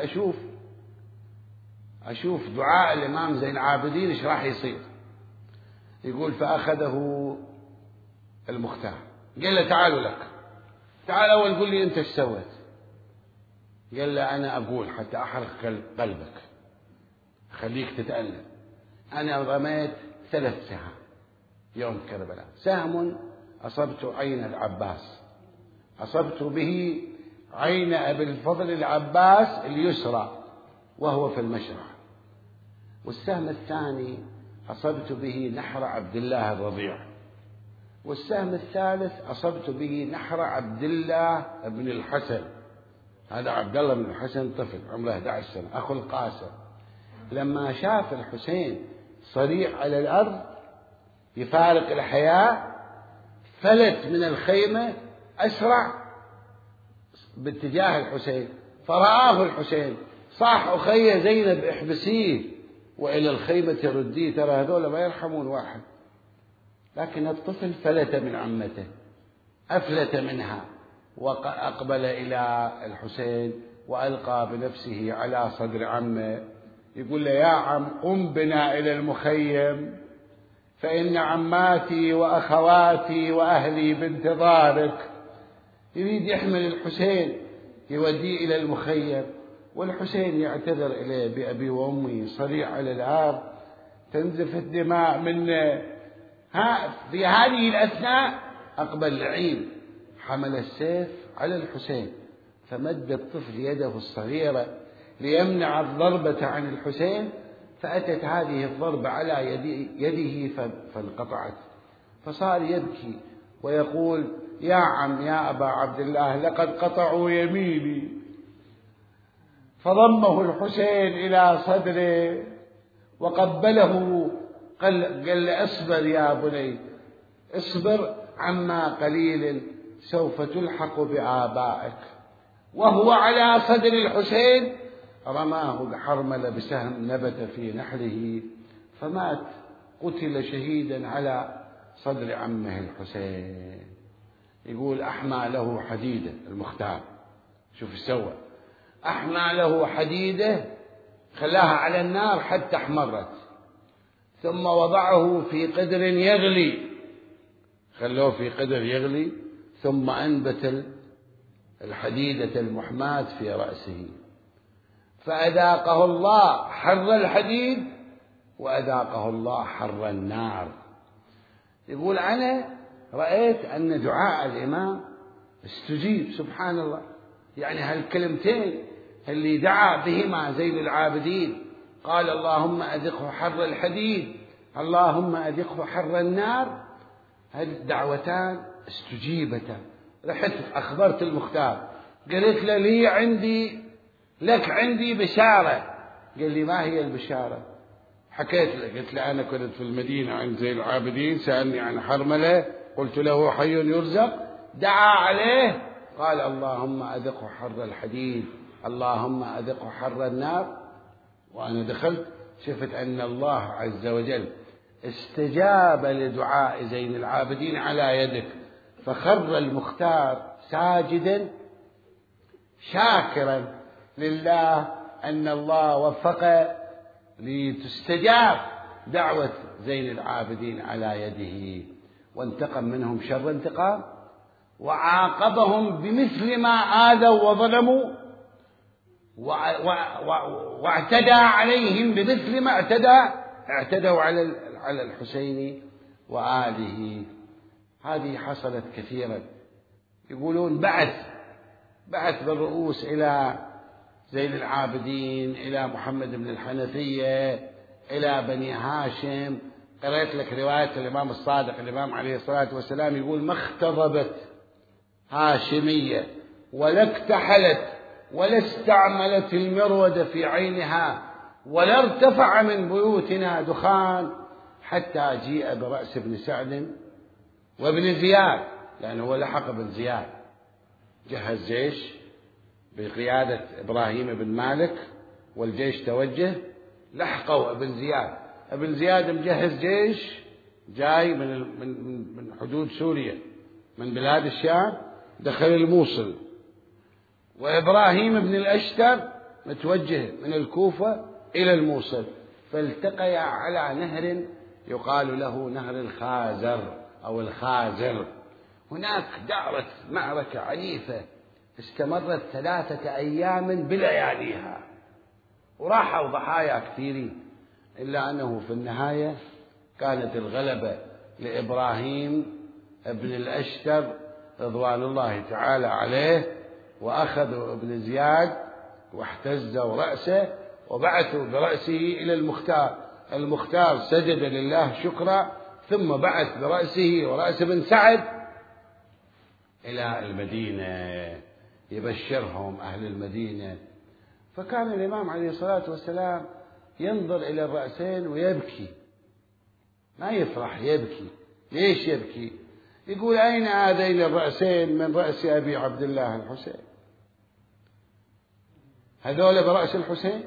أشوف دعاء الإمام زين العابدين إيش راح يصير. يقول فأخذه المختار، قال له تعال أول قل لي أنت إيش سويت. قال له أنا أقول حتى أحرق قلبك خليك تتألم، أنا رميت 3 سهام يوم كربلاء. سهم أصبت عين العباس، أصبت به عين أبي الفضل العباس اليسرى وهو في المشرع. والسهم الثاني أصبت به نحر عبد الله الرضيع. والسهم الثالث أصبت به نحر عبد الله بن الحسن. هذا عبد الله بن الحسن طفل عمره 11 سنة أخو القاسم، لما شاف الحسين صريع على الأرض يفارق الحياة فلت من الخيمة أسرع باتجاه الحسين، فرآه الحسين صاح أخي زينب احبسيه وإلى الخيمة رديه، ترى هذول ما يرحمون واحد. لكن الطفل فلت من عمته، أفلت منها وأقبل إلى الحسين وألقى بنفسه على صدر عمه، يقول له: يا عم قم بنا إلى المخيم فإن عماتي وأخواتي وأهلي بانتظارك. يريد يحمل الحسين يوديه إلى المخيم، والحسين يعتذر إليه: بأبي وأمي صريع على الأرض تنزف الدماء منه. في هذه الأثناء أقبل لعين حمل السيف على الحسين، فمد الطفل يده الصغيرة ليمنع الضربة عن الحسين، فأتت هذه الضربة على يده فانقطعت، فصار يبكي ويقول: يا عم يا أبا عبد الله لقد قطعوا يميني. فضمه الحسين إلى صدره وقبله، قال له: اصبر يا بني، اصبر عما قليل سوف تلحق بآبائك. وهو على صدر الحسين رماه الحرملة بسهم نبت في نحره فمات، قتل شهيدا على صدر عمه الحسين. يقول: أحمى له حديدة المختار، شوف سوى، أحمى له حديدة خلاها على النار حتى احمرت، ثم وضعه في قدر يغلي، خلوه في قدر يغلي، ثم أنبت الحديدة المحماة في رأسه، فأذاقه الله حر الحديد وأذاقه الله حر النار. يقول: أنا رأيت أن دعاء الإمام استجيب، سبحان الله. يعني هالكلمتين اللي دعا بهما زين العابدين، قال: اللهم أذقه حر الحديد، اللهم أذقه حر النار، هذه الدعوتان استجيبتا. رحت أخبرت المختار، قلت له: لك عندي بشارة. قال لي: ما هي البشارة؟ حكيت له، قلت له: أنا كنت في المدينة عند زين العابدين، سألني عن حرملة، قلت له: حي يرزق، دعا عليه، قال: اللهم أذقه حر الحديد، اللهم أذقه حر النار. وأنا دخلت شفت أن الله عز وجل استجاب لدعاء زين العابدين على يدك، فخر المختار ساجدا شاكرا لله أن الله وفقه لتستجاب دعوة زين العابدين على يده، وانتقم منهم شر انتقام، وعاقبهم بمثل ما آذوا وظلموا، واعتدى عليهم بمثل ما اعتدوا على الحسين وآله. هذه حصلت كثيرا. يقولون بعث بالرؤوس إلى زين العابدين، إلى محمد بن الحنفية، إلى بني هاشم. قرأت لك رواية الإمام الصادق الإمام عليه الصلاة والسلام، يقول: ما اختضبت هاشمية ولا اكتحلت ولا استعملت المرود في عينها ولا ارتفع من بيوتنا دخان حتى جيء برأس بن سعد وابن زياد، لأنه هو لحق بن زياد، جهز جيش بقيادة إبراهيم بن مالك، والجيش توجه، لحقوا ابن زياد مجهز جيش جاي من حدود سوريا، من بلاد الشام، دخل الموصل، وإبراهيم بن الأشتر متوجه من الكوفة إلى الموصل، فالتقيا على نهر يقال له نهر الخازر أو الخازر. هناك دارت معركة عنيفة استمرت 3 أيام بلياليها، وراحوا ضحايا كثيرين، إلا أنه في النهاية كانت الغلبة لإبراهيم ابن الأشتر رضوان الله تعالى عليه، وأخذوا ابن زياد واحتزوا رأسه وبعثوا برأسه إلى المختار. المختار سجد لله شكرا، ثم بعث برأسه ورأس بن سعد إلى المدينة يبشرهم أهل المدينة. فكان الإمام عليه الصلاة والسلام ينظر إلى الرأسين ويبكي، ما يفرح، يبكي. ليش يبكي؟ يقول أين هذين الرأسين من رأس أبي عبد الله الحسين؟ هذول برأس الحسين؟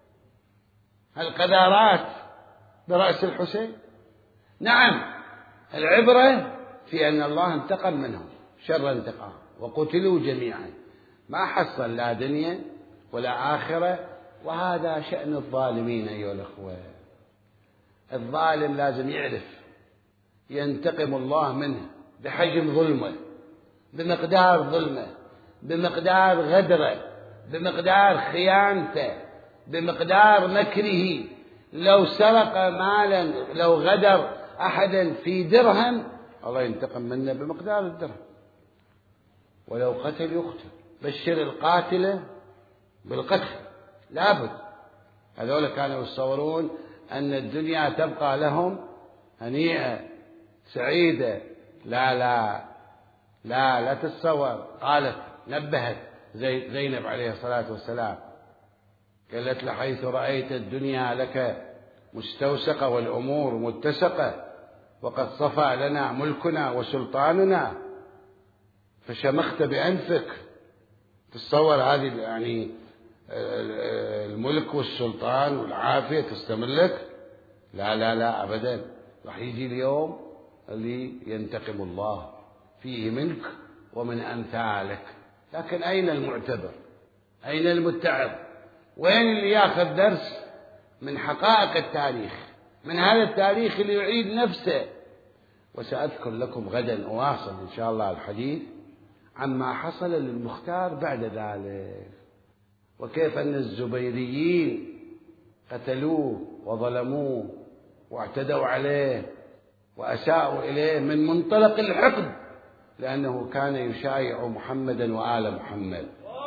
القذارات برأس الحسين؟ نعم، العبرة في أن الله انتقم منهم شر انتقام وقتلوا جميعا، ما حصل لا دنيا ولا آخرة. وهذا شأن الظالمين أيها الأخوة. الظالم لازم يعرف ينتقم الله منه بحجم ظلمه، بمقدار ظلمه، بمقدار غدره، بمقدار خيانته، بمقدار مكره. لو سرق مالا، لو غدر أحدا في درهم، الله ينتقم منه بمقدار الدرهم. ولو قتل يقتل. بشر القاتل بالقتل، لابد. هذول كانوا يتصورون أن الدنيا تبقى لهم هنيئة سعيدة. لا لا لا، لا تتصور. قالت، نبهت زينب عليه الصلاة والسلام، قالت له: حيث رأيت الدنيا لك مستوسقة والأمور متسقة، وقد صفى لنا ملكنا وسلطاننا، فشمخت بأنفك. تتصور هذه يعني الملك والسلطان والعافية تستملك؟ لا لا لا أبدا. راح يجي اليوم اللي ينتقم الله فيه منك ومن أمثالك. لكن أين المعتبر؟ أين المتعظ؟ وين اللي ياخذ درس من حقائق التاريخ، من هذا التاريخ اللي يعيد نفسه؟ وسأذكر لكم غدا، أواصل إن شاء الله الحديث عما حصل للمختار بعد ذلك، وكيف أن الزبيريين قتلوه وظلموه واعتدوا عليه وأساءوا إليه من منطلق الحقد، لأنه كان يشايع محمدا وآل محمد.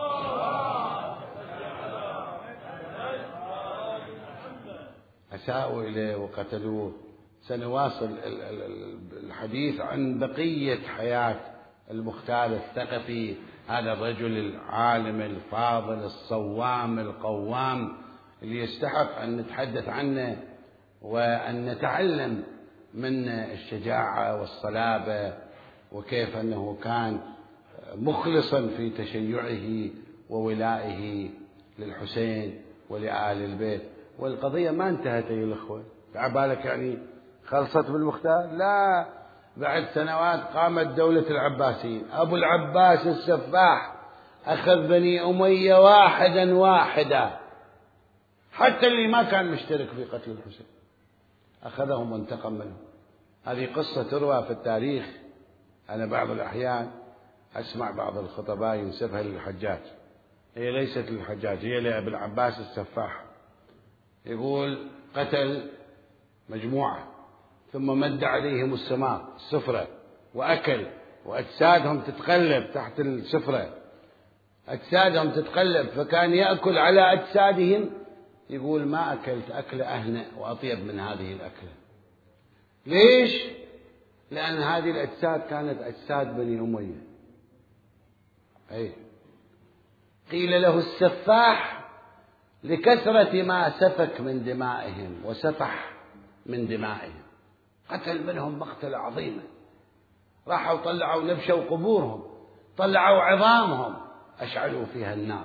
أساءوا إليه وقتلوه. سنواصل الحديث عن بقية حياة المختار الثقفي، هذا الرجل العالم الفاضل الصوام القوام اللي يستحق أن نتحدث عنه وأن نتعلم من الشجاعة والصلابة، وكيف أنه كان مخلصا في تشيعه وولائه للحسين ولآل البيت. والقضية ما انتهت أيها الأخوة، عبالك يعني خلصت بالمختار؟ لا، بعد سنوات قامت دولة العباسيين. أبو العباس السفاح أخذ بني أمية واحدا واحدا، حتى اللي ما كان مشترك في قتل الحسين أخذهم وانتقم منهم. هذه قصة تروى في التاريخ. أنا بعض الأحيان أسمع بعض الخطباء ينسبها للحجاج، هي ليست للحجاج، هي لأبي العباس السفاح. يقول قتل مجموعة ثم مد عليهم السماء السفرة وأكل، وأجسادهم تتقلب تحت السفرة، أجسادهم تتقلب، فكان يأكل على أجسادهم. يقول ما أكلت أكل أهنأ وأطيب من هذه الأكلة. ليش؟ لأن هذه الأجساد كانت أجساد بني أمية. أي قيل له السفاح لكثرة ما سفك من دمائهم وسفح من دمائهم، قتل منهم مقتل عظيمة. راحوا طلعوا نبشوا قبورهم، طلعوا عظامهم، أشعلوا فيها النار.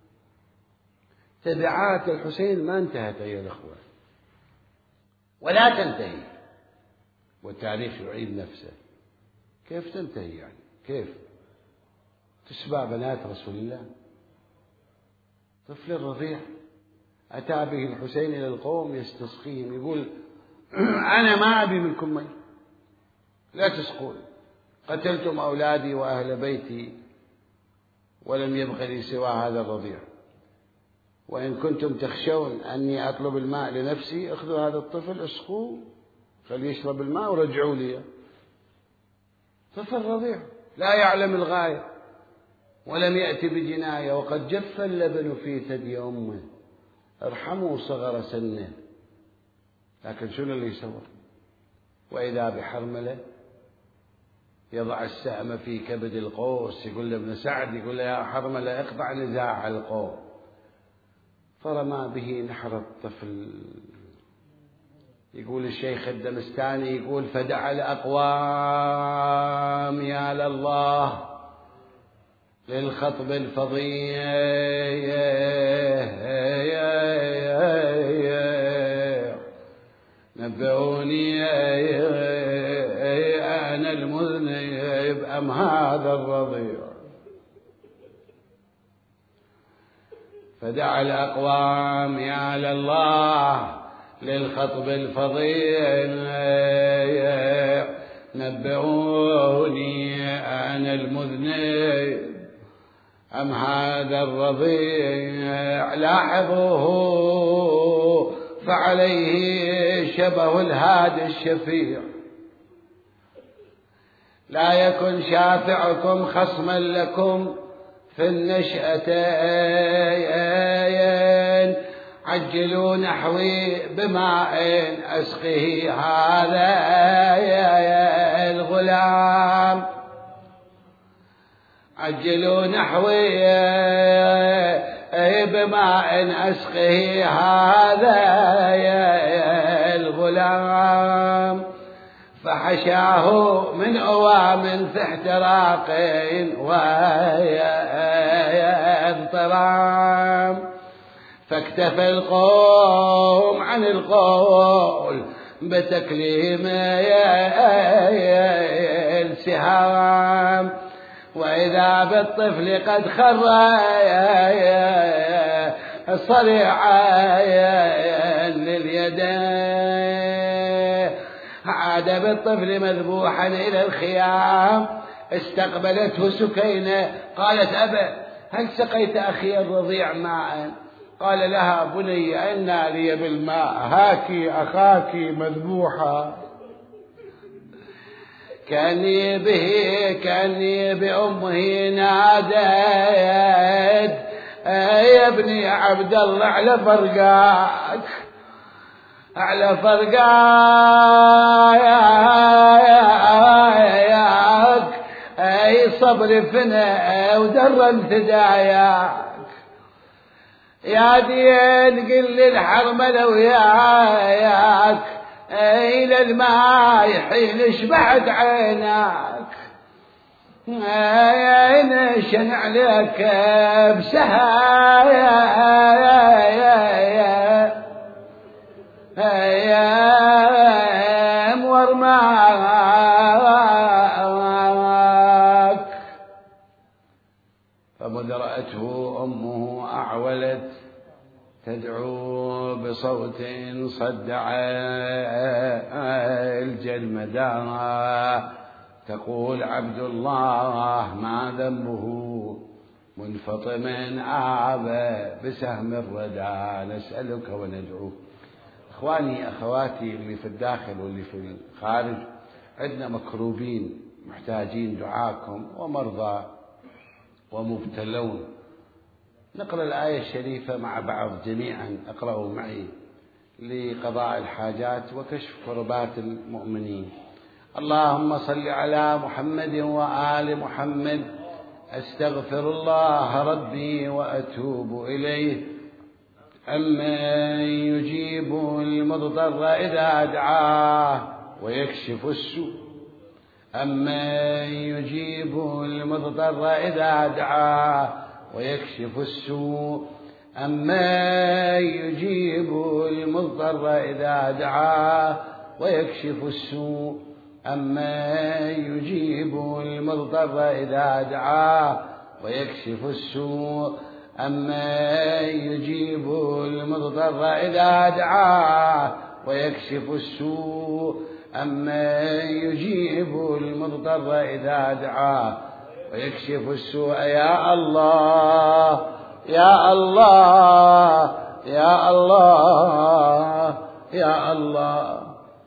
تبعات الحسين ما انتهت أيها الأخوة ولا تنتهي، والتاريخ يعيد نفسه. كيف تنتهي يعني؟ كيف تسبى بنات رسول الله؟ طفل رضيع أتى به الحسين إلى القوم يستسقيهم، يقول أنا ما أبي منكم مي، لا تسقون، قتلتم أولادي وأهل بيتي ولم يبق لي سوى هذا الرضيع، وإن كنتم تخشون أني أطلب الماء لنفسي اخذوا هذا الطفل اسقوه خليه يشرب الماء ورجعوا لي. طفل رضيع لا يعلم الغاية ولم يأتي بجناية، وقد جف اللبن في ثدي أمه، ارحموا صغر سنه. لكن شنو اللي يسوي؟ وإذا بحرملة يضع السهم في كبد القوس، يقول له ابن سعد، يقول له يا حرملة اقطع نزاع القوم، فرمى به نحر الطفل. يقول الشيخ الدمستاني، يقول فدعا الأقوام يا لله للخطب الفظيع، نبئوني أنا المذنب أم هذا الرضيع. فدعا الأقوام يا لله للخطب الفظيع، نبئوني أنا المذنب أم هذا الرضيع. لاحظوه فعليه شبه الهادي الشفيع، لا يكن شافعكم خصما لكم في النشأتين، عجلوا نحوي بماء أسقه هذا الغلام، عجلوا نحوي بماء أسقه هذا الغلام. فحشاه من أوام في احتراق واضطرام، فاكتفى القوم عن القول بتكليم السهام. وإذا بالطفل قد خر صريعا لليدين، عاد بالطفل مذبوحا إلى الخيام. استقبلته سكينة قالت أبا هل سقيت أخي الرضيع ماء؟ قال لها بني أنى لي بالماء، هاكي أخاك مذبوحا. كأني بأمه نادت يا ابني عبد الله على فرقاك، على فرقاك أي صبر فنا ودر امتداياك. يا دين قل للحرملة وياك إلى الماء حين شبعت عيناك، نشن عليك بسهايم ورماك. فمذ رأته أمه أعولت تدعو بصوت صدع الجلمدان، تقول عبد الله ما ذنبه منفطم آب بسهم الردى، نسألك وندعوك. إخواني أخواتي اللي في الداخل واللي في الخارج، عندنا مكروبين محتاجين دعاكم ومرضى ومبتلون. نقرأ الآية الشريفة مع بعض جميعا، اقرأوا معي لقضاء الحاجات وكشف كربات المؤمنين. اللهم صل على محمد وآل محمد. أستغفر الله ربي وأتوب إليه. أمن يجيب المضطر إذا دعاه ويكشف السوء، أمن يجيب المضطر إذا دعاه ويكشف السوء، أمن يجيب المضطر إذا دعاه ويكشف السوء، أمن يجيب المضطر إذا دعاه ويكشف السوء، أمن يجيب المضطر إذا دعاه ويكشف السوء، أمن يجيب المضطر إذا دعاه ويكشف السوء. يا الله يا الله يا الله يا الله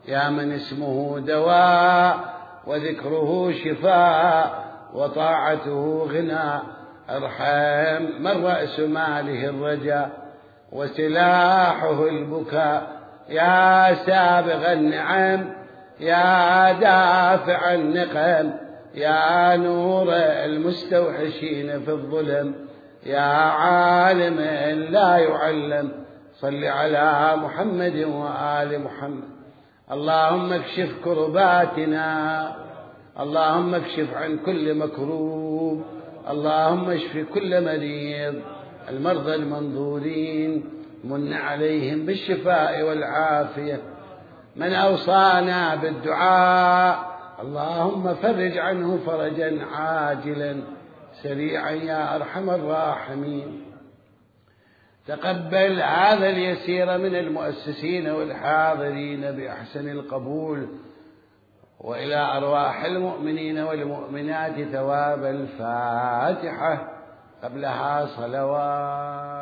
يا من اسمه دواء وذكره شفاء وطاعته غنى، ارحم من رأس ماله الرجاء وسلاحه البكاء. يا سابغ النعم يا دافع النقم، يا نور المستوحشين في الظلم، يا عالم لا يعلم، صل على محمد وآل محمد. اللهم اكشف كرباتنا، اللهم اكشف عن كل مكروب، اللهم اشف كل مريض، المرضى المنظورين من عليهم بالشفاء والعافية. من أوصانا بالدعاء اللهم فرج عنه فرجا عاجلا سريعا يا أرحم الراحمين. تقبل هذا اليسير من المؤسسين والحاضرين بأحسن القبول، وإلى أرواح المؤمنين والمؤمنات ثواب الفاتحة قبلها صلوات.